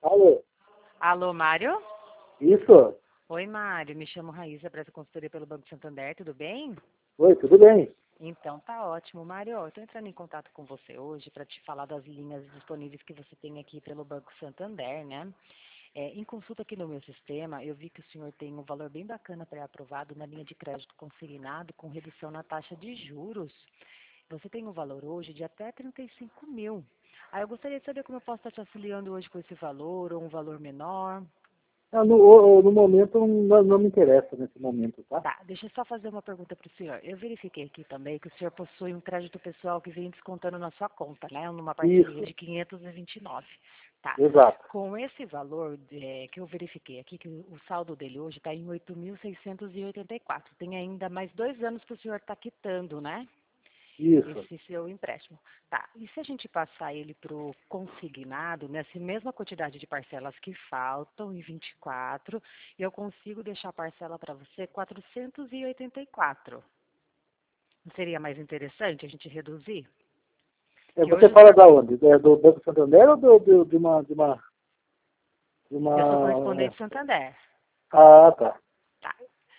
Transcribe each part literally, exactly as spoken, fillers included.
Alô? Alô, Mário? Isso? Oi, Mário. Me chamo Raíssa, presto consultoria pelo Banco Santander. Tudo bem? Oi, tudo bem? Então, tá ótimo. Mário, eu estou entrando em contato com você hoje para te falar das linhas disponíveis que você tem aqui pelo Banco Santander, né? É, em consulta aqui no meu sistema, eu vi que o senhor tem um valor bem bacana pré-aprovado na linha de crédito consignado com redução na taxa de juros. Você tem um valor hoje de até trinta e cinco mil. Aí eu gostaria de saber como eu posso estar te auxiliando hoje com esse valor ou um valor menor. Ah, no, o- no momento não, não me interessa nesse momento, tá? Tá, deixa eu só fazer uma pergunta para o senhor. Eu verifiquei aqui também que o senhor possui um crédito pessoal que vem descontando na sua conta, né? Numa parceria Isso, de quinhentos e vinte e nove. Tá. exato. Com esse valor eh, que eu verifiquei aqui, que o, o saldo dele hoje está em oito mil seiscentos e oitenta e quatro. Tem ainda mais dois anos que o senhor está quitando, né? Isso. Esse seu empréstimo. Tá, e se a gente passar ele para o consignado, nessa mesma quantidade de parcelas que faltam, em vinte e quatro, eu consigo deixar a parcela para você quatrocentos e oitenta e quatro. Não seria mais interessante a gente reduzir? É, Que você hoje fala da onde? É do Banco Santander ou do, do- de uma... De uma, de eu sou uma... correspondente Santander. Ah, tá. Tá.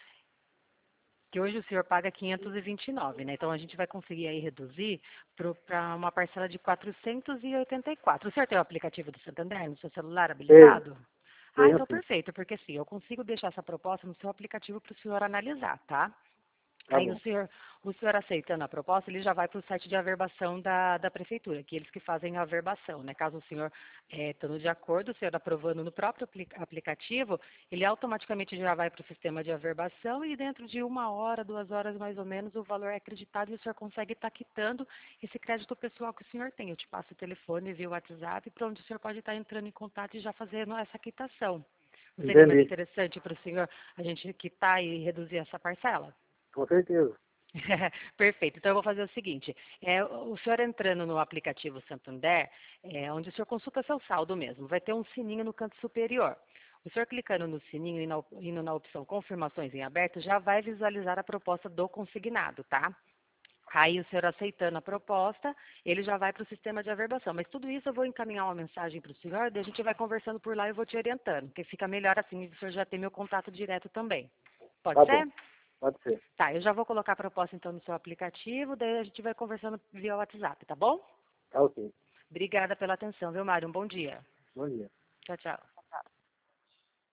Que hoje o senhor paga quinhentos e vinte e nove, né? Então a gente vai conseguir aí reduzir para uma parcela de quatrocentos e oitenta e quatro. O senhor tem o aplicativo do Santander no seu celular Tenho, habilitado? Ah, tenho então sim. perfeito, porque sim, eu consigo deixar essa proposta no seu aplicativo para o senhor analisar, tá? Tá Aí o bom. senhor, o senhor aceitando a proposta, ele já vai para o site de averbação da, da prefeitura, que eles que fazem a averbação, né? Caso o senhor eh, estando de acordo, o senhor aprovando no próprio apli- aplicativo, ele automaticamente já vai para o sistema de averbação e dentro de uma hora, duas horas mais ou menos, o valor é acreditado e o senhor consegue estar quitando esse crédito pessoal que o senhor tem. Eu te passo o telefone via WhatsApp, para onde o senhor pode estar entrando em contato e já fazendo essa quitação. Não seria mais Entendi. interessante para o senhor a gente quitar e reduzir essa parcela? Com certeza. Perfeito. Então eu vou fazer o seguinte: é, o senhor entrando no aplicativo Santander, é, onde o senhor consulta seu saldo mesmo, vai ter um sininho no canto superior. O senhor clicando no sininho e na, indo na opção confirmações em aberto, já vai visualizar a proposta do consignado, tá? Aí o senhor aceitando a proposta, ele já vai para o sistema de averbação. Mas tudo isso eu vou encaminhar uma mensagem para o senhor, daí a gente vai conversando por lá e eu vou te orientando, porque fica melhor assim, o senhor já tem meu contato direto também. Pode Tá bom. ser? Pode ser. Tá, eu já vou colocar a proposta então no seu aplicativo, daí a gente vai conversando via WhatsApp, tá bom? Tá ok. Obrigada pela atenção, viu, Mário? Um bom dia. Bom dia. Tchau, tchau.